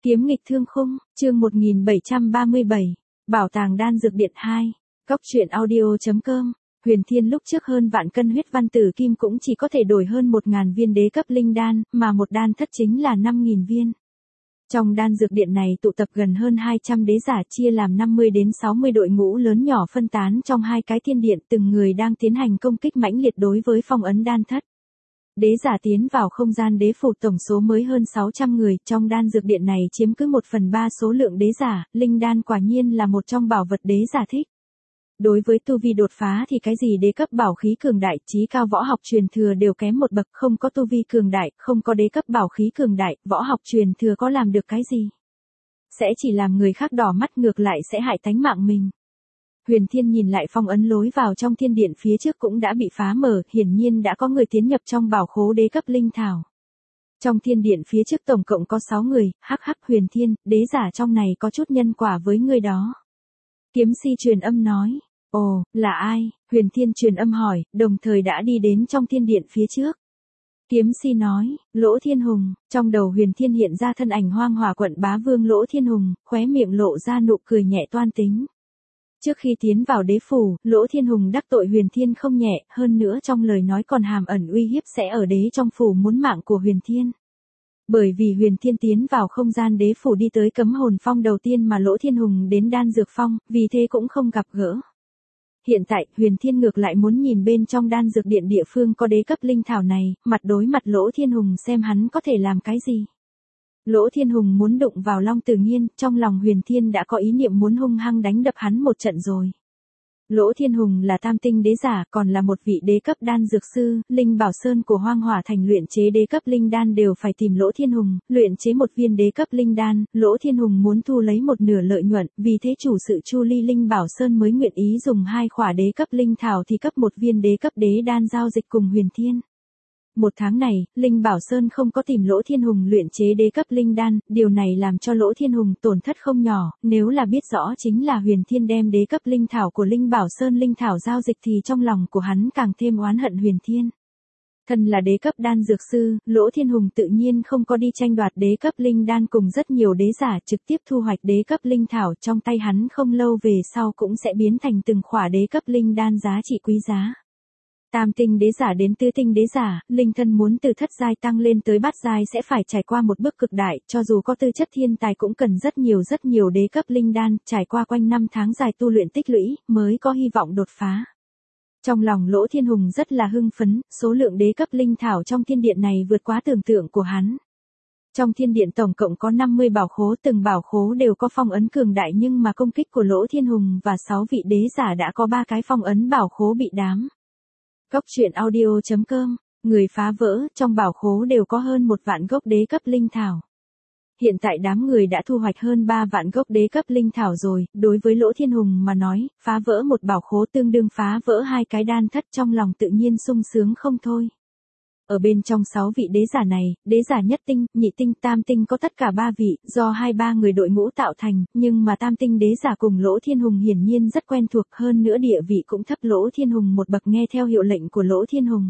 Kiếm nghịch thương khung, chương 1737, Bảo tàng đan dược điện 2, Cóc truyện audio.com. Huyền Thiên lúc trước hơn vạn cân huyết văn tử kim cũng chỉ có thể đổi hơn 1.000 viên đế cấp linh đan, mà một đan thất chính là 5.000 viên. Trong đan dược điện này tụ tập gần hơn 200 đế giả chia làm 50 đến 60 đội ngũ lớn nhỏ phân tán trong hai cái thiên điện, từng người đang tiến hành công kích mãnh liệt đối với phong ấn đan thất. Đế giả tiến vào không gian đế phủ tổng số mới hơn 600 người, trong đan dược điện này chiếm cứ 1/3 số lượng đế giả, linh đan quả nhiên là một trong bảo vật đế giả thích. Đối với tu vi đột phá thì cái gì đế cấp bảo khí cường đại, chí cao võ học truyền thừa đều kém một bậc, không có tu vi cường đại, không có đế cấp bảo khí cường đại, võ học truyền thừa có làm được cái gì? Sẽ chỉ làm người khác đỏ mắt, ngược lại sẽ hại tánh mạng mình. Huyền Thiên nhìn lại phong ấn lối vào trong thiên điện phía trước cũng đã bị phá mở, hiển nhiên đã có người tiến nhập trong bảo khố đế cấp linh thảo. Trong thiên điện phía trước tổng cộng có 6 người, Huyền Thiên, đế giả trong này có chút nhân quả với người đó. Kiếm si truyền âm nói, ồ, là ai? Huyền Thiên truyền âm hỏi, đồng thời đã đi đến trong thiên điện phía trước. Kiếm si nói, Lỗ Thiên Hùng, trong đầu Huyền Thiên hiện ra thân ảnh Hoang Hỏa quận bá vương Lỗ Thiên Hùng, khóe miệng lộ ra nụ cười nhẹ toan tính. Trước khi tiến vào đế phủ, Lỗ Thiên Hùng đắc tội Huyền Thiên không nhẹ, hơn nữa trong lời nói còn hàm ẩn uy hiếp sẽ ở đế trong phủ muốn mạng của Huyền Thiên. Bởi vì Huyền Thiên tiến vào không gian đế phủ đi tới cấm hồn phong đầu tiên mà Lỗ Thiên Hùng đến đan dược phong, vì thế cũng không gặp gỡ. Hiện tại, Huyền Thiên ngược lại muốn nhìn bên trong đan dược điện địa phương có đế cấp linh thảo này, mặt đối mặt Lỗ Thiên Hùng xem hắn có thể làm cái gì. Lỗ Thiên Hùng muốn đụng vào Long Tử Nghiên, trong lòng Huyền Thiên đã có ý niệm muốn hung hăng đánh đập hắn một trận rồi. Lỗ Thiên Hùng là tam tinh đế giả, còn là một vị đế cấp đan dược sư, Linh Bảo Sơn của Hoang Hỏa Thành luyện chế đế cấp linh đan đều phải tìm Lỗ Thiên Hùng, luyện chế một viên đế cấp linh đan, Lỗ Thiên Hùng muốn thu lấy một nửa lợi nhuận, vì thế chủ sự Chu Ly Linh Bảo Sơn mới nguyện ý dùng 2 khỏa đế cấp linh thảo thì cấp một viên đế cấp đế đan giao dịch cùng Huyền Thiên. Một tháng này, Linh Bảo Sơn không có tìm Lỗ Thiên Hùng luyện chế đế cấp linh đan, điều này làm cho Lỗ Thiên Hùng tổn thất không nhỏ, nếu là biết rõ chính là Huyền Thiên đem đế cấp linh thảo của Linh Bảo Sơn linh thảo giao dịch thì trong lòng của hắn càng thêm oán hận Huyền Thiên. Thân là đế cấp đan dược sư, Lỗ Thiên Hùng tự nhiên không có đi tranh đoạt đế cấp linh đan cùng rất nhiều đế giả, trực tiếp thu hoạch đế cấp linh thảo trong tay hắn, không lâu về sau cũng sẽ biến thành từng khỏa đế cấp linh đan giá trị quý giá. Tam tinh đế giả đến tứ tinh đế giả, linh thân muốn từ thất giai tăng lên tới bát giai sẽ phải trải qua một bước cực đại, cho dù có tư chất thiên tài cũng cần rất nhiều đế cấp linh đan, trải qua quanh năm tháng dài tu luyện tích lũy, mới có hy vọng đột phá. Trong lòng Lỗ Thiên Hùng rất là hưng phấn, số lượng đế cấp linh thảo trong thiên điện này vượt quá tưởng tượng của hắn. Trong thiên điện tổng cộng có 50 bảo khố, từng bảo khố đều có phong ấn cường đại, nhưng mà công kích của Lỗ Thiên Hùng và 6 vị đế giả đã có 3 cái phong ấn bảo khố bị đám. Cóc truyện audio.com, người phá vỡ, trong bảo khố đều có hơn 1 vạn gốc đế cấp linh thảo. Hiện tại đám người đã thu hoạch hơn 3 vạn gốc đế cấp linh thảo rồi, đối với Lỗ Thiên Hùng mà nói, phá vỡ một bảo khố tương đương phá vỡ 2 cái đan thất, trong lòng tự nhiên sung sướng không thôi. Ở bên trong 6 vị đế giả này, đế giả nhất tinh, nhị tinh, tam tinh có tất cả 3 vị, do 2-3 người đội ngũ tạo thành, nhưng mà tam tinh đế giả cùng Lỗ Thiên Hùng hiển nhiên rất quen thuộc, hơn nữa địa vị cũng thấp Lỗ Thiên Hùng một bậc, nghe theo hiệu lệnh của Lỗ Thiên Hùng.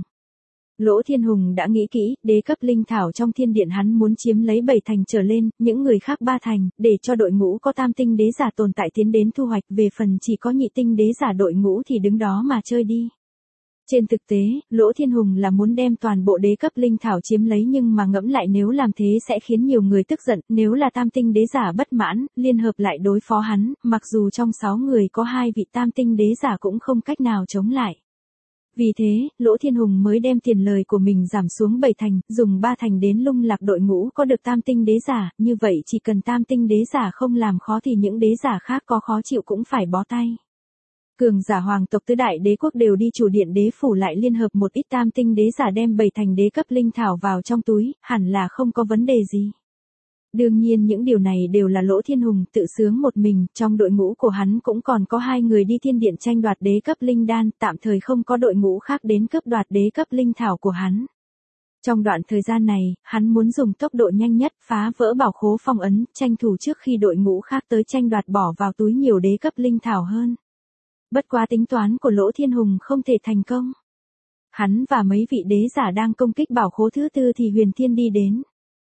Lỗ Thiên Hùng đã nghĩ kỹ, đế cấp linh thảo trong thiên điện hắn muốn chiếm lấy 7 thành trở lên, những người khác 3 thành, để cho đội ngũ có tam tinh đế giả tồn tại tiến đến thu hoạch, về phần chỉ có nhị tinh đế giả đội ngũ thì đứng đó mà chơi đi. Trên thực tế, Lỗ Thiên Hùng là muốn đem toàn bộ đế cấp linh thảo chiếm lấy, nhưng mà ngẫm lại nếu làm thế sẽ khiến nhiều người tức giận, nếu là tam tinh đế giả bất mãn, liên hợp lại đối phó hắn, mặc dù trong 6 người có 2 vị tam tinh đế giả cũng không cách nào chống lại. Vì thế, Lỗ Thiên Hùng mới đem tiền lời của mình giảm xuống 7 thành, dùng 3 thành đến lung lạc đội ngũ có được tam tinh đế giả, như vậy chỉ cần tam tinh đế giả không làm khó thì những đế giả khác có khó chịu cũng phải bó tay. Cường giả hoàng tộc tứ đại đế quốc đều đi chủ điện đế phủ lại liên hợp một ít tam tinh đế giả đem 7 thành đế cấp linh thảo vào trong túi, hẳn là không có vấn đề gì. Đương nhiên những điều này đều là Lỗ Thiên Hùng tự sướng một mình, trong đội ngũ của hắn cũng còn có 2 người đi thiên điện tranh đoạt đế cấp linh đan, tạm thời không có đội ngũ khác đến cướp đoạt đế cấp linh thảo của hắn. Trong đoạn thời gian này, hắn muốn dùng tốc độ nhanh nhất phá vỡ bảo khố phong ấn, tranh thủ trước khi đội ngũ khác tới tranh đoạt bỏ vào túi nhiều đế cấp linh thảo hơn. Bất quá tính toán của Lỗ Thiên Hùng không thể thành công. Hắn và mấy vị đế giả đang công kích bảo khố thứ tư thì Huyền Thiên đi đến.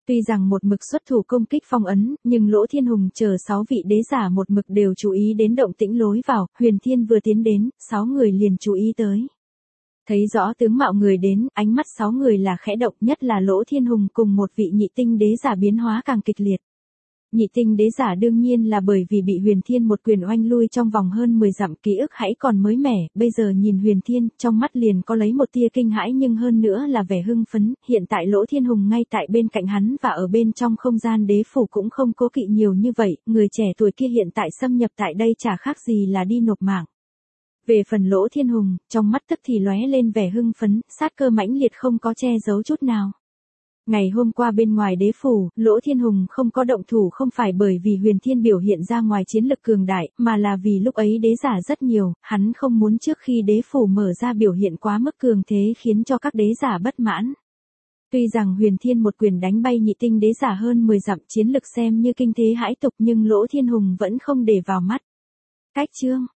Tuy rằng một mực xuất thủ công kích phong ấn, nhưng Lỗ Thiên Hùng chờ 6 vị đế giả một mực đều chú ý đến động tĩnh lối vào, Huyền Thiên vừa tiến đến, 6 người liền chú ý tới. Thấy rõ tướng mạo người đến, ánh mắt 6 người là khẽ động, nhất là Lỗ Thiên Hùng cùng một vị nhị tinh đế giả biến hóa càng kịch liệt. Nhị tinh đế giả đương nhiên là bởi vì bị Huyền Thiên một quyền oanh lui trong vòng hơn 10 dặm, ký ức hãy còn mới mẻ, bây giờ nhìn Huyền Thiên, trong mắt liền có lấy một tia kinh hãi nhưng hơn nữa là vẻ hưng phấn, hiện tại Lỗ Thiên Hùng ngay tại bên cạnh hắn và ở bên trong không gian đế phủ cũng không cố kỵ nhiều như vậy, người trẻ tuổi kia hiện tại xâm nhập tại đây chả khác gì là đi nộp mạng. Về phần Lỗ Thiên Hùng, trong mắt tức thì lóe lên vẻ hưng phấn, sát cơ mãnh liệt không có che giấu chút nào. Ngày hôm qua bên ngoài đế phủ, Lỗ Thiên Hùng không có động thủ không phải bởi vì Huyền Thiên biểu hiện ra ngoài chiến lực cường đại, mà là vì lúc ấy đế giả rất nhiều, hắn không muốn trước khi đế phủ mở ra biểu hiện quá mức cường thế khiến cho các đế giả bất mãn. Tuy rằng Huyền Thiên một quyền đánh bay nhị tinh đế giả hơn 10 dặm, chiến lực xem như kinh thế hãi tục, nhưng Lỗ Thiên Hùng vẫn không để vào mắt. Cách chương